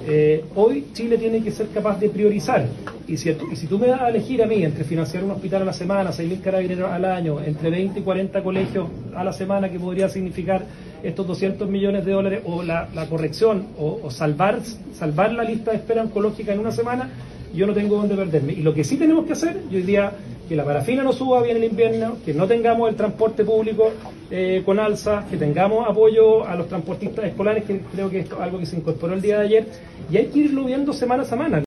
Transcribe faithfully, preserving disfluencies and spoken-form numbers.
Eh, hoy Chile tiene que ser capaz de priorizar, y si, y si tú me das a elegir a mí entre financiar un hospital a la semana, seis mil carabineros al año, entre veinte y cuarenta colegios a la semana, que podría significar estos doscientos millones de dólares, o la, la corrección, o, o salvar, salvar la lista de espera oncológica en una semana, yo no tengo dónde perderme. Y lo que sí tenemos que hacer, yo hoy día, que la parafina no suba bien el invierno, que no tengamos el transporte público eh, con alza, que tengamos apoyo a los transportistas escolares, que creo que esto es algo que se incorporó el día de ayer, y hay que irlo viendo semana a semana.